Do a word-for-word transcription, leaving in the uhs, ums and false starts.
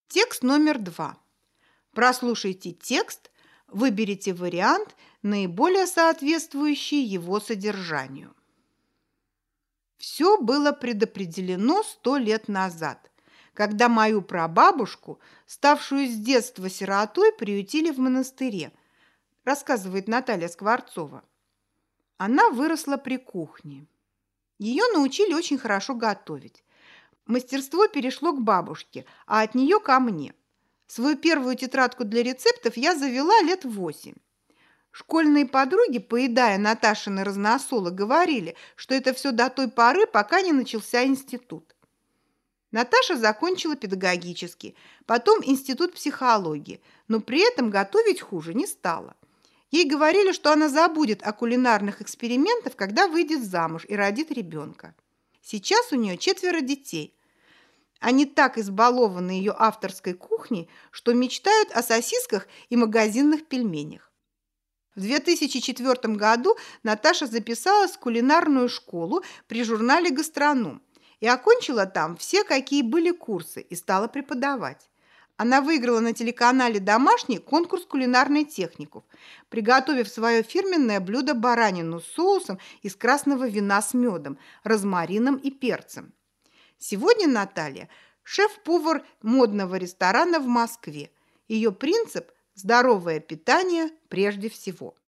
Текст номер два. Прослушайте текст, выберите вариант, наиболее соответствующий его содержанию. Все было предопределено сто лет назад, когда мою прабабушку, ставшую с детства сиротой, приютили в монастыре, рассказывает Наталья Скворцова. Она выросла при кухне. Ее научили очень хорошо готовить. Мастерство перешло к бабушке, а от нее ко мне. Свою первую тетрадку для рецептов я завела лет восемь. Школьные подруги, поедая Наташины разносолы, говорили, что это все до той поры, пока не начался институт. Наташа закончила педагогический, потом институт психологии, но при этом готовить хуже не стала. Ей говорили, что она забудет о кулинарных экспериментах, когда выйдет замуж и родит ребенка. Сейчас у нее четверо детей. Они так избалованы ее авторской кухней, что мечтают о сосисках и магазинных пельменях. В две тысячи четвёртом году Наташа записалась в кулинарную школу при журнале «Гастроном» и окончила там все, какие были курсы, и стала преподавать. Она выиграла на телеканале «Домашний» конкурс кулинарных техников, приготовив свое фирменное блюдо баранину с соусом из красного вина с медом, розмарином и перцем. Сегодня Наталья – шеф-повар модного ресторана в Москве. Ее принцип – здоровое питание прежде всего.